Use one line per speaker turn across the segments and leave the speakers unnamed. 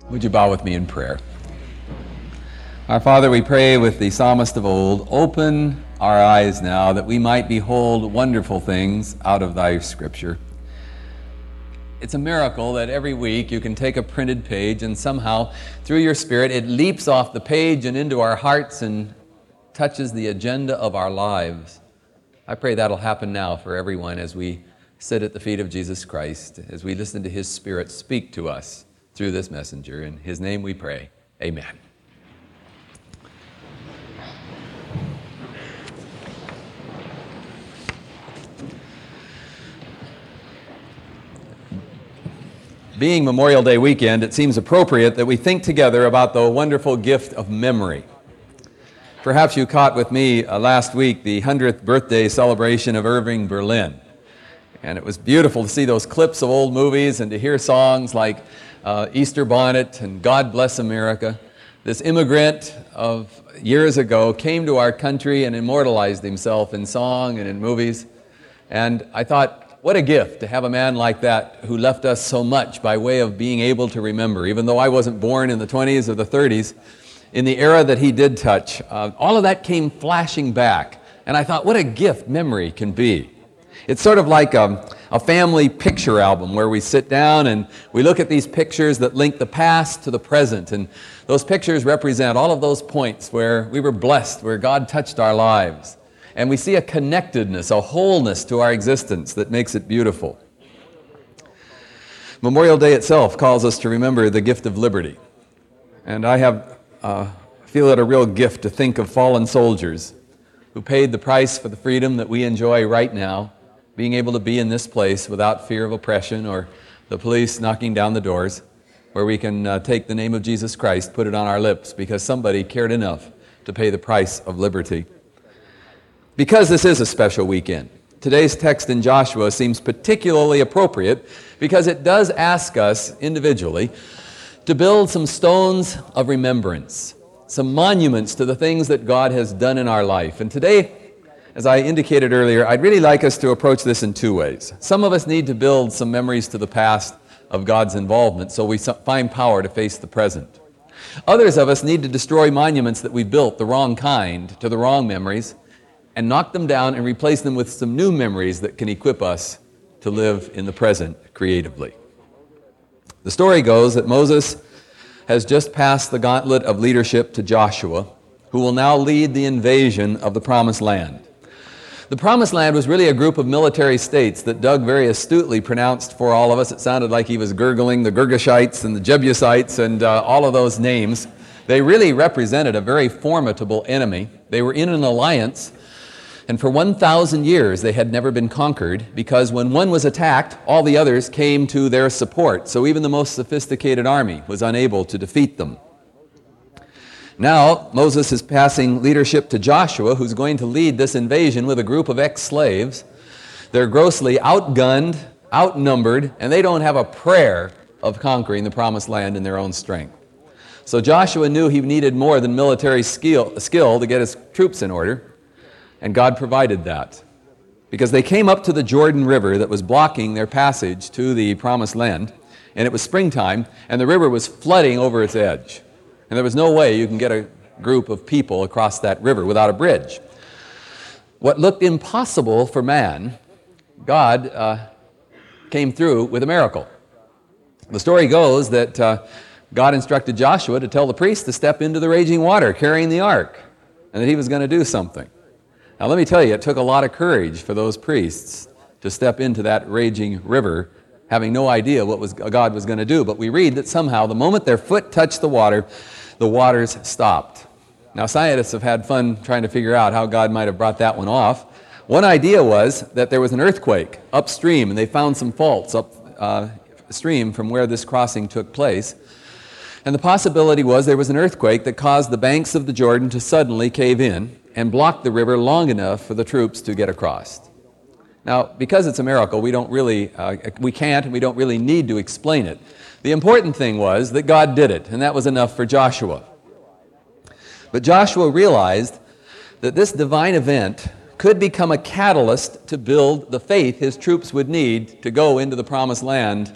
Would you bow with me in prayer? Our Father, we pray with the psalmist of old, open our eyes now that we might behold wonderful things out of thy scripture. It's a miracle that every week you can take a printed page and somehow through your Spirit it leaps off the page and into our hearts and touches the agenda of our lives. I pray that'll happen now for everyone as we sit at the feet of Jesus Christ, as we listen to His Spirit speak to us through this messenger. In His name we pray. Amen. Being Memorial Day weekend, it seems appropriate that we think together about the wonderful gift of memory. Perhaps you caught with me last week the 100th birthday celebration of Irving Berlin. And it was beautiful to see those clips of old movies and to hear songs like Easter Bonnet and God Bless America. This immigrant of years ago came to our country and immortalized himself in song and in movies. And I thought, what a gift to have a man like that who left us so much by way of being able to remember. Even though I wasn't born in the 20s or the 30s, in the era that he did touch, all of that came flashing back. And I thought, what a gift memory can be. It's sort of like a family picture album where we sit down and we look at these pictures that link the past to the present. And those pictures represent all of those points where we were blessed, where God touched our lives. And we see a connectedness, a wholeness to our existence that makes it beautiful. Memorial Day itself calls us to remember the gift of liberty. And I feel it a real gift to think of fallen soldiers who paid the price for the freedom that we enjoy right now, being able to be in this place without fear of oppression or the police knocking down the doors, where we can take the name of Jesus Christ, put it on our lips because somebody cared enough to pay the price of liberty. Because this is a special weekend, today's text in Joshua seems particularly appropriate because it does ask us individually to build some stones of remembrance, some monuments to the things that God has done in our life. And today, as I indicated earlier, I'd really like us to approach this in two ways. Some of us need to build some memories to the past of God's involvement so we find power to face the present. Others of us need to destroy monuments that we built, the wrong kind, to the wrong memories, and knock them down and replace them with some new memories that can equip us to live in the present creatively. The story goes that Moses has just passed the gauntlet of leadership to Joshua, who will now lead the invasion of the Promised Land. The Promised Land was really a group of military states that Doug very astutely pronounced for all of us. It sounded like he was gurgling the Girgashites and the Jebusites and all of those names. They really represented a very formidable enemy. They were in an alliance, and for 1,000 years they had never been conquered because when one was attacked, all the others came to their support. So even the most sophisticated army was unable to defeat them. Now, Moses is passing leadership to Joshua, who's going to lead this invasion with a group of ex-slaves. They're grossly outgunned, outnumbered, and they don't have a prayer of conquering the Promised Land in their own strength. So Joshua knew he needed more than military skill to get his troops in order, and God provided that. Because they came up to the Jordan River that was blocking their passage to the Promised Land, and it was springtime, and the river was flooding over its edge. And there was no way you can get a group of people across that river without a bridge. What looked impossible for man, God came through with a miracle. The story goes that God instructed Joshua to tell the priests to step into the raging water carrying the ark, and that he was going to do something. Now let me tell you, it took a lot of courage for those priests to step into that raging river, having no idea what God was going to do. But we read that somehow, the moment their foot touched the waters stopped. Now, scientists have had fun trying to figure out how God might have brought that one off. One idea was that there was an earthquake upstream, and they found some faults upstream from where this crossing took place. And the possibility was there was an earthquake that caused the banks of the Jordan to suddenly cave in and block the river long enough for the troops to get across. Now, because it's a miracle, we don't really need to explain it. The important thing was that God did it, and that was enough for Joshua. But Joshua realized that this divine event could become a catalyst to build the faith his troops would need to go into the Promised Land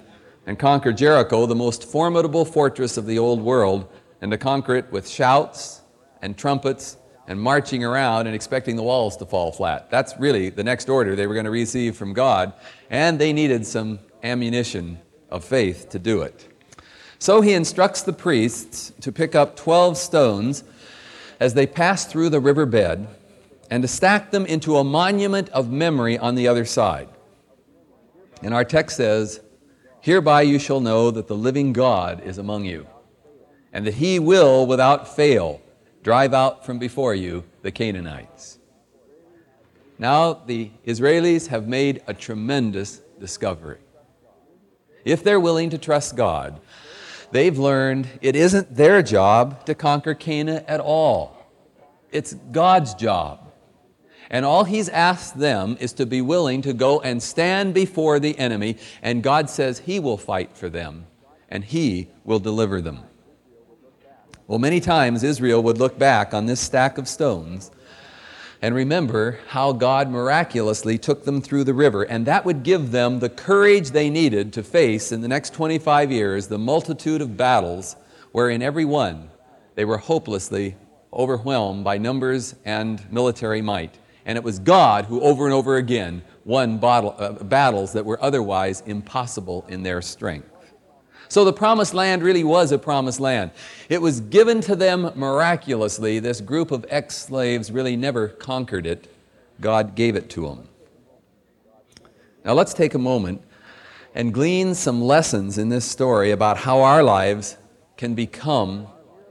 and conquer Jericho, the most formidable fortress of the old world, and to conquer it with shouts and trumpets and marching around and expecting the walls to fall flat. That's really the next order they were going to receive from God, and they needed some ammunition of faith to do it. So he instructs the priests to pick up 12 stones as they pass through the riverbed and to stack them into a monument of memory on the other side. And our text says, "Hereby you shall know that the living God is among you, and that he will, without fail, drive out from before you the Canaanites." Now the Israelis have made a tremendous discovery. If they're willing to trust God, they've learned it isn't their job to conquer Canaan at all. It's God's job. And all he's asked them is to be willing to go and stand before the enemy, and God says he will fight for them, and he will deliver them. Well, many times Israel would look back on this stack of stones and remember how God miraculously took them through the river, and that would give them the courage they needed to face in the next 25 years the multitude of battles where in every one they were hopelessly overwhelmed by numbers and military might. And it was God who over and over again won battles that were otherwise impossible in their strength. So the promised land really was a promised land. It was given to them miraculously. This group of ex-slaves really never conquered it. God gave it to them. Now let's take a moment and glean some lessons in this story about how our lives can become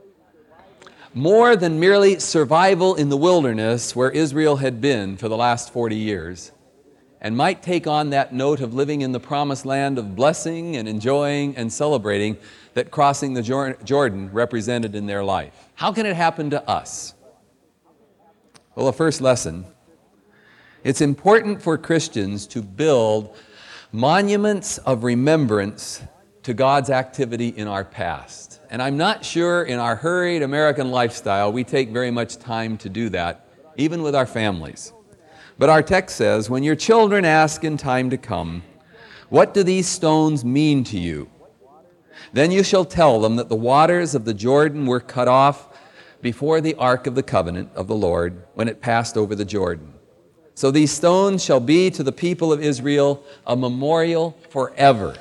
more than merely survival in the wilderness where Israel had been for the last 40 years, and might take on that note of living in the promised land of blessing and enjoying and celebrating that crossing the Jordan represented in their life. How can it happen to us? Well, the first lesson, it's important for Christians to build monuments of remembrance to God's activity in our past. And I'm not sure in our hurried American lifestyle we take very much time to do that, even with our families. But our text says, "When your children ask in time to come, 'What do these stones mean to you?' Then you shall tell them that the waters of the Jordan were cut off before the ark of the covenant of the Lord when it passed over the Jordan. So these stones shall be to the people of Israel a memorial forever."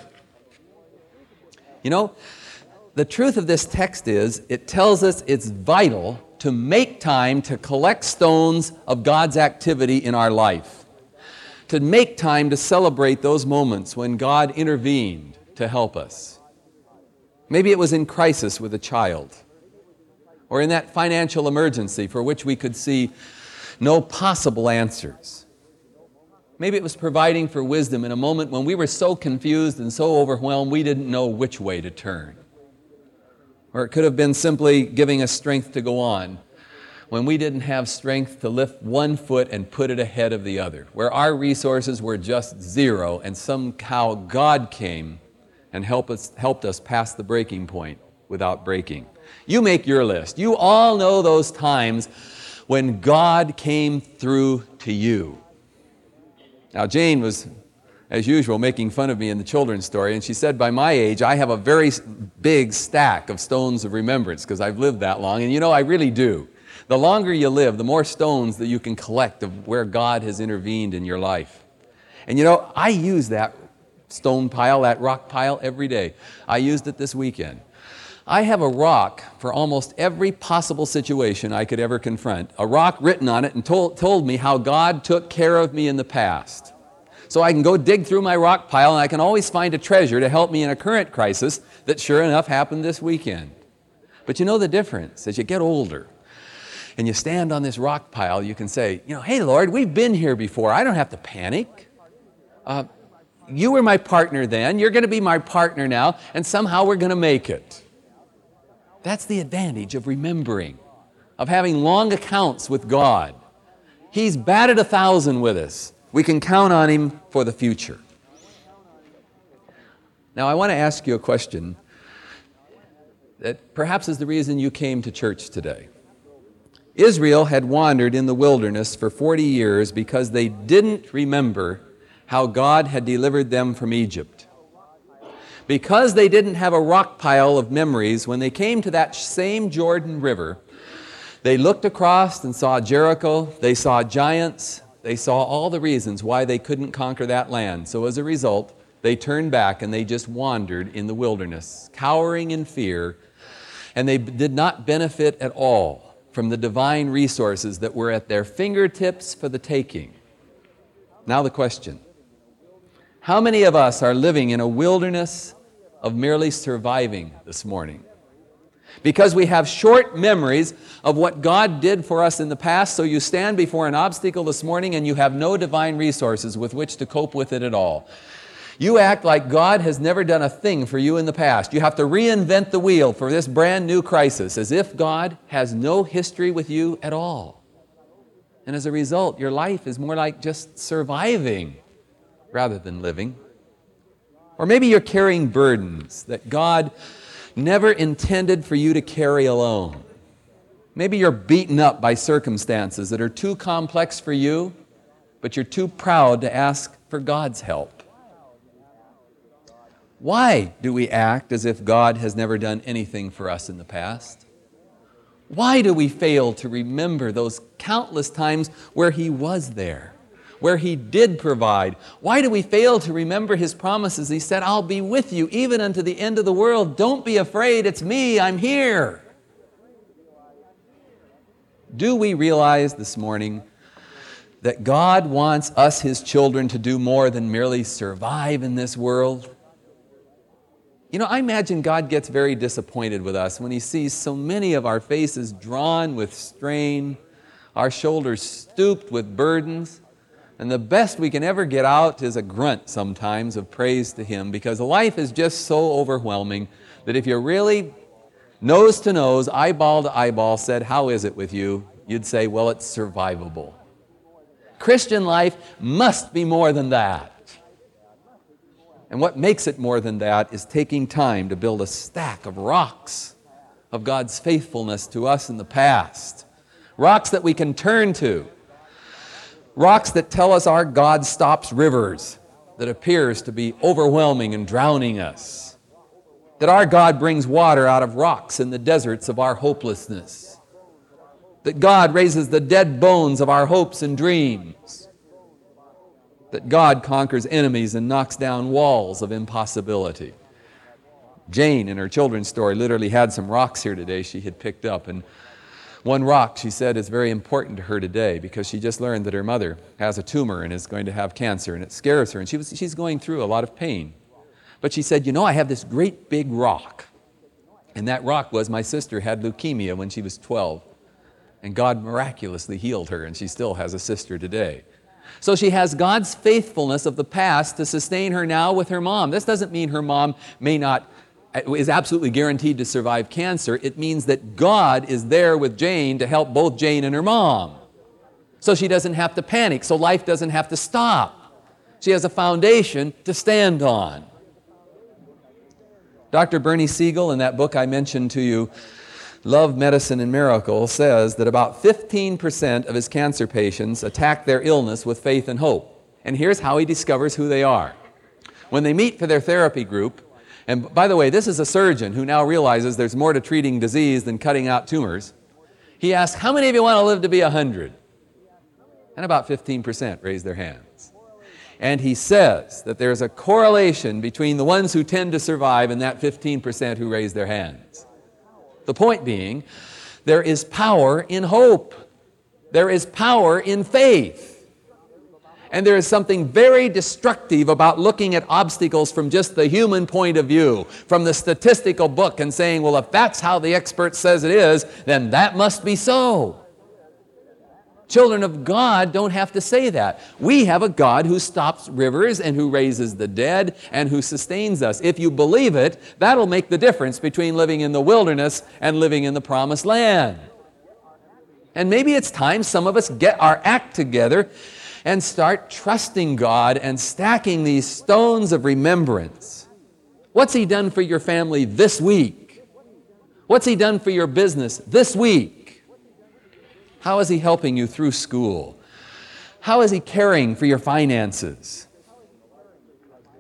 You know, the truth of this text is, it tells us it's vital to make time to collect stones of God's activity in our life, to make time to celebrate those moments when God intervened to help us. Maybe it was in crisis with a child, or in that financial emergency for which we could see no possible answers. Maybe it was providing for wisdom in a moment when we were so confused and so overwhelmed we didn't know which way to turn. Or it could have been simply giving us strength to go on when we didn't have strength to lift one foot and put it ahead of the other, where our resources were just zero and somehow God came and helped us pass the breaking point without breaking. You make your list. You all know those times when God came through to you. Now, Jane was, as usual, making fun of me in the children's story, and she said, by my age, I have a very big stack of stones of remembrance because I've lived that long, and you know, I really do. The longer you live, the more stones that you can collect of where God has intervened in your life. And you know, I use that stone pile, that rock pile, every day. I used it this weekend. I have a rock for almost every possible situation I could ever confront. A rock written on it and told me how God took care of me in the past. So I can go dig through my rock pile and I can always find a treasure to help me in a current crisis that sure enough happened this weekend. But you know the difference. As you get older and you stand on this rock pile, you can say, you know, hey Lord, we've been here before. I don't have to panic. You were my partner then. You're going to be my partner now. And somehow we're going to make it. That's the advantage of remembering, of having long accounts with God. He's batted 1,000 with us. We can count on Him for the future. Now, I want to ask you a question that perhaps is the reason you came to church today. Israel had wandered in the wilderness for 40 years because they didn't remember how God had delivered them from Egypt. Because they didn't have a rock pile of memories, when they came to that same Jordan River, they looked across and saw Jericho, they saw giants, they saw all the reasons why they couldn't conquer that land. So as a result, they turned back and they just wandered in the wilderness, cowering in fear, and they did not benefit at all from the divine resources that were at their fingertips for the taking. Now the question, how many of us are living in a wilderness of merely surviving this morning? Because we have short memories of what God did for us in the past, so you stand before an obstacle this morning and you have no divine resources with which to cope with it at all. You act like God has never done a thing for you in the past. You have to reinvent the wheel for this brand new crisis, as if God has no history with you at all. And as a result, your life is more like just surviving rather than living. Or maybe you're carrying burdens that God never intended for you to carry alone. Maybe you're beaten up by circumstances that are too complex for you, but you're too proud to ask for God's help. Why do we act as if God has never done anything for us in the past? Why do we fail to remember those countless times where He was there, where He did provide? Why do we fail to remember His promises? He said, I'll be with you even unto the end of the world. Don't be afraid, it's me, I'm here. Do we realize this morning that God wants us, His children, to do more than merely survive in this world? You know, I imagine God gets very disappointed with us when He sees so many of our faces drawn with strain, our shoulders stooped with burdens, and the best we can ever get out is a grunt sometimes of praise to Him, because life is just so overwhelming that if you're really nose to nose, eyeball to eyeball said, how is it with you? You'd say, well, it's survivable. Christian life must be more than that. And what makes it more than that is taking time to build a stack of rocks of God's faithfulness to us in the past. Rocks that we can turn to. Rocks that tell us our God stops rivers that appears to be overwhelming and drowning us. That our God brings water out of rocks in the deserts of our hopelessness. That God raises the dead bones of our hopes and dreams. That God conquers enemies and knocks down walls of impossibility. Jane, in her children's story, literally had some rocks here today she had picked up. And one rock, she said, is very important to her today because she just learned that her mother has a tumor and is going to have cancer, and it scares her. And she's going through a lot of pain. But she said, you know, I have this great big rock. And that rock was my sister had leukemia when she was 12. And God miraculously healed her, and she still has a sister today. So she has God's faithfulness of the past to sustain her now with her mom. This doesn't mean her mom is absolutely guaranteed to survive cancer. It means that God is there with Jane to help both Jane and her mom. So she doesn't have to panic, so life doesn't have to stop. She has a foundation to stand on. Dr. Bernie Siegel, in that book I mentioned to you, Love, Medicine, and Miracles, says that about 15% of his cancer patients attack their illness with faith and hope. And here's how he discovers who they are. When they meet for their therapy group, and by the way, this is a surgeon who now realizes there's more to treating disease than cutting out tumors, he asks, how many of you want to live to be 100? And about 15% raise their hands. And he says that there's a correlation between the ones who tend to survive and that 15% who raise their hands. The point being, there is power in hope. There is power in faith. And there is something very destructive about looking at obstacles from just the human point of view, from the statistical book, and saying, well, if that's how the expert says it is, then that must be so. Children of God don't have to say that. We have a God who stops rivers and who raises the dead and who sustains us. If you believe it, that'll make the difference between living in the wilderness and living in the promised land. And maybe it's time some of us get our act together and start trusting God and stacking these stones of remembrance. What's He done for your family this week? What's He done for your business this week? How is He helping you through school? How is He caring for your finances?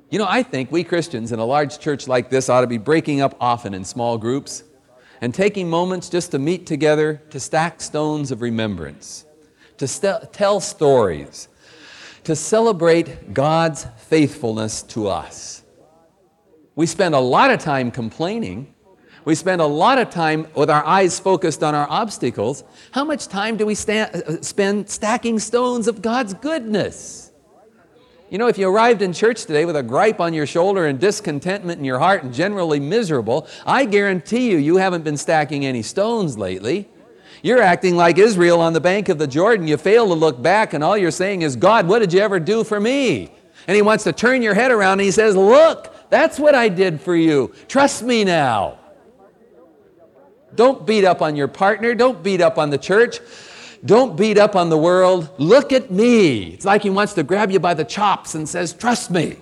You know, I think we Christians in a large church like this ought to be breaking up often in small groups and taking moments just to meet together to stack stones of remembrance, to tell stories, to celebrate God's faithfulness to us. We spend a lot of time complaining. We spend a lot of time with our eyes focused on our obstacles. How much time do we spend stacking stones of God's goodness? You know, if you arrived in church today with a gripe on your shoulder and discontentment in your heart and generally miserable, I guarantee you haven't been stacking any stones lately. You're acting like Israel on the bank of the Jordan. You fail to look back and all you're saying is, God, what did you ever do for me? And He wants to turn your head around and He says, look, that's what I did for you. Trust me now. Don't beat up on your partner. Don't beat up on the church. Don't beat up on the world. Look at me. It's like He wants to grab you by the chops and says, trust me.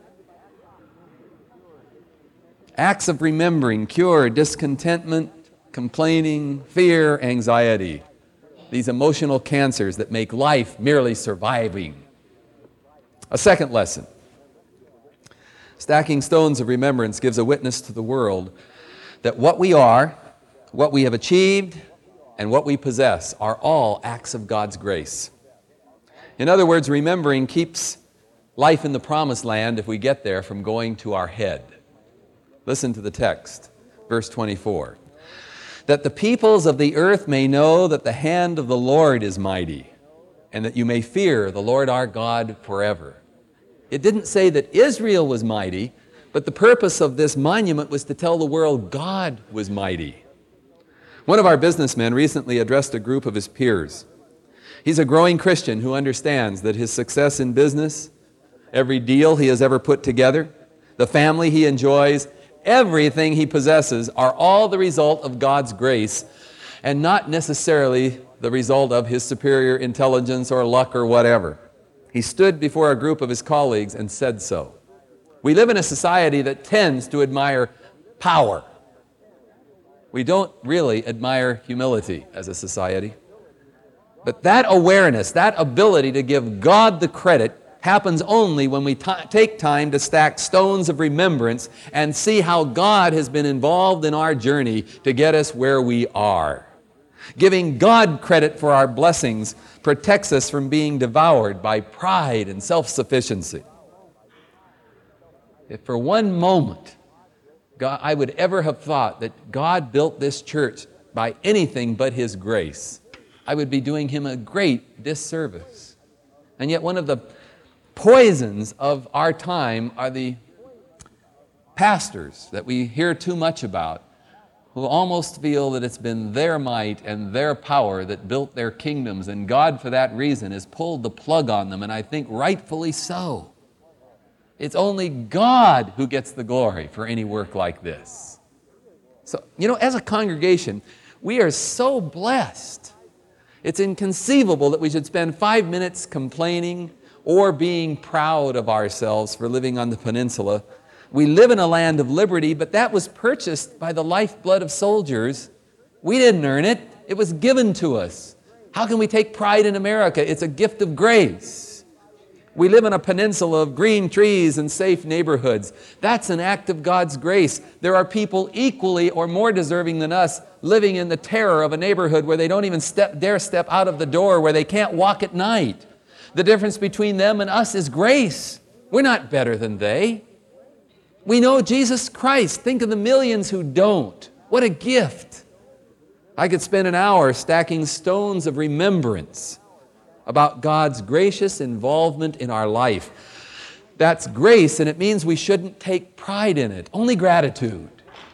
Acts of remembering cure discontentment, complaining, fear, anxiety. These emotional cancers that make life merely surviving. A second lesson. Stacking stones of remembrance gives a witness to the world that what we are, what we have achieved, and what we possess are all acts of God's grace. In other words, remembering keeps life in the promised land, if we get there, from going to our head. Listen to the text, verse 24. That the peoples of the earth may know that the hand of the Lord is mighty, and that you may fear the Lord our God forever. It didn't say that Israel was mighty, but the purpose of this monument was to tell the world God was mighty. One of our businessmen recently addressed a group of his peers. He's a growing Christian who understands that his success in business, every deal he has ever put together, the family he enjoys, everything he possesses are all the result of God's grace and not necessarily the result of his superior intelligence or luck or whatever. He stood before a group of his colleagues and said so. We live in a society that tends to admire power. We don't really admire humility as a society. But that awareness, that ability to give God the credit happens only when we take time to stack stones of remembrance and see how God has been involved in our journey to get us where we are. Giving God credit for our blessings protects us from being devoured by pride and self-sufficiency. If for one moment I would ever have thought that God built this church by anything but His grace, I would be doing Him a great disservice. And yet one of the poisons of our time are the pastors that we hear too much about, who almost feel that it's been their might and their power that built their kingdoms, and God for that reason has pulled the plug on them, and I think rightfully so. It's only God who gets the glory for any work like this. So, you know, as a congregation, we are so blessed. It's inconceivable that we should spend 5 minutes complaining or being proud of ourselves for living on the peninsula. We live in a land of liberty, but that was purchased by the lifeblood of soldiers. We didn't earn it. It was given to us. How can we take pride in America? It's a gift of grace. We live in a peninsula of green trees and safe neighborhoods. That's an act of God's grace. There are people equally or more deserving than us living in the terror of a neighborhood where they don't even dare step out of the door, where they can't walk at night. The difference between them and us is grace. We're not better than they. We know Jesus Christ. Think of the millions who don't. What a gift. I could spend an hour stacking stones of remembrance about God's gracious involvement in our life. That's grace, and it means we shouldn't take pride in it, only gratitude.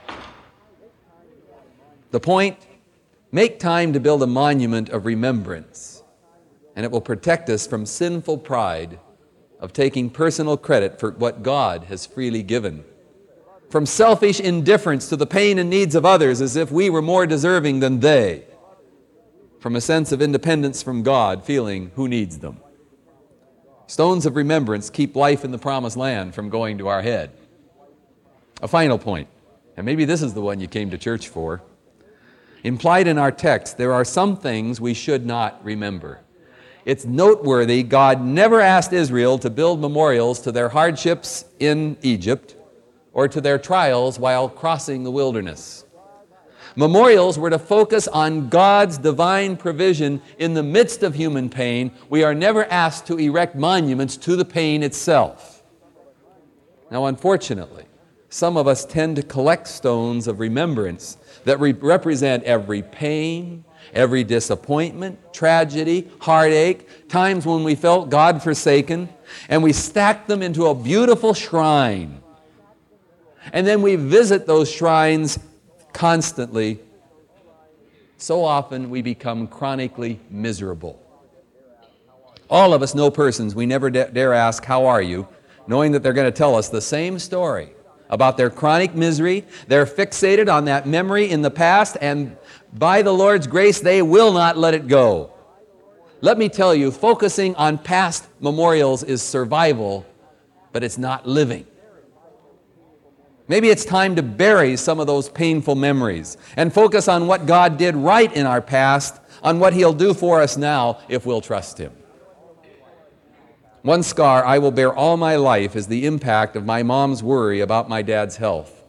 The point, make time to build a monument of remembrance, and it will protect us from sinful pride of taking personal credit for what God has freely given, from selfish indifference to the pain and needs of others as if we were more deserving than they, from a sense of independence from God, feeling who needs them. Stones of remembrance keep life in the promised land from going to our head. A final point, and maybe this is the one you came to church for. Implied in our text, there are some things we should not remember. It's noteworthy God never asked Israel to build memorials to their hardships in Egypt or to their trials while crossing the wilderness. Memorials were to focus on God's divine provision in the midst of human pain. We are never asked to erect monuments to the pain itself. Now, unfortunately, some of us tend to collect stones of remembrance that represent every pain, every disappointment, tragedy, heartache, times when we felt God forsaken, and we stack them into a beautiful shrine. And then we visit those shrines constantly. So often we become chronically miserable. All of us know persons we never dare ask, "How are you?" knowing that they're going to tell us the same story about their chronic misery. They're fixated on that memory in the past, and by the Lord's grace, they will not let it go. Let me tell you, focusing on past memorials is survival, but it's not living. Maybe it's time to bury some of those painful memories and focus on what God did right in our past, on what He'll do for us now if we'll trust Him. One scar I will bear all my life is the impact of my mom's worry about my dad's health.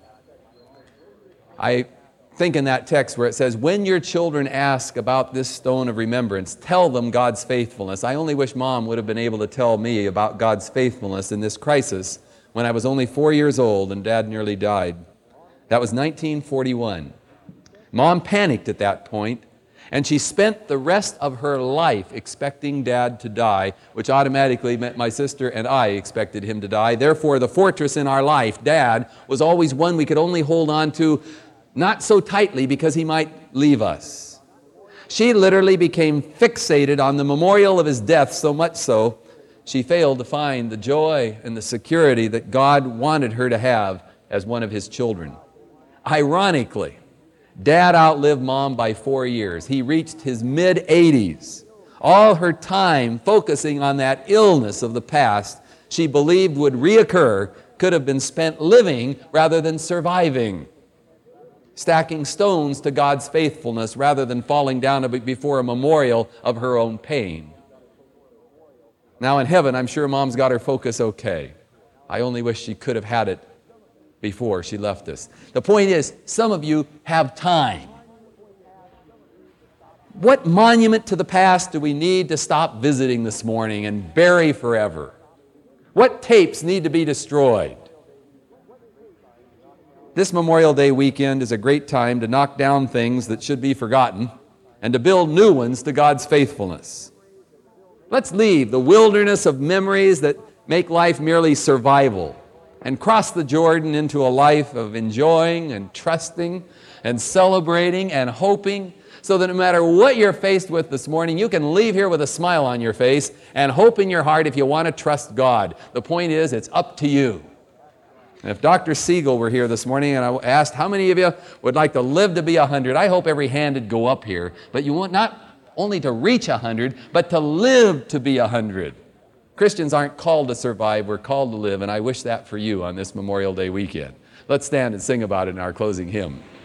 I think in that text where it says, "When your children ask about this stone of remembrance, tell them God's faithfulness." I only wish Mom would have been able to tell me about God's faithfulness in this crisis when I was only 4 years old and Dad nearly died. That was 1941. Mom panicked at that point, and she spent the rest of her life expecting Dad to die, which automatically meant my sister and I expected him to die. Therefore, the fortress in our life, Dad, was always one we could only hold on to not so tightly because he might leave us. She literally became fixated on the memorial of his death, so much so she failed to find the joy and the security that God wanted her to have as one of His children. Ironically, Dad outlived Mom by 4 years. He reached his mid-80s. All her time focusing on that illness of the past she believed would reoccur could have been spent living rather than surviving, stacking stones to God's faithfulness rather than falling down before a memorial of her own pain. Now in heaven, I'm sure Mom's got her focus okay. I only wish she could have had it before she left us. The point is, some of you have time. What monument to the past do we need to stop visiting this morning and bury forever? What tapes need to be destroyed? This Memorial Day weekend is a great time to knock down things that should be forgotten and to build new ones to God's faithfulness. Let's leave the wilderness of memories that make life merely survival and cross the Jordan into a life of enjoying and trusting and celebrating and hoping, so that no matter what you're faced with this morning, you can leave here with a smile on your face and hope in your heart if you want to trust God. The point is, it's up to you. And if Dr. Siegel were here this morning and I asked how many of you would like to live to be 100, I hope every hand would go up here. But you want not only to reach 100, but to live to be 100. Christians aren't called to survive, we're called to live, and I wish that for you on this Memorial Day weekend. Let's stand and sing about it in our closing hymn.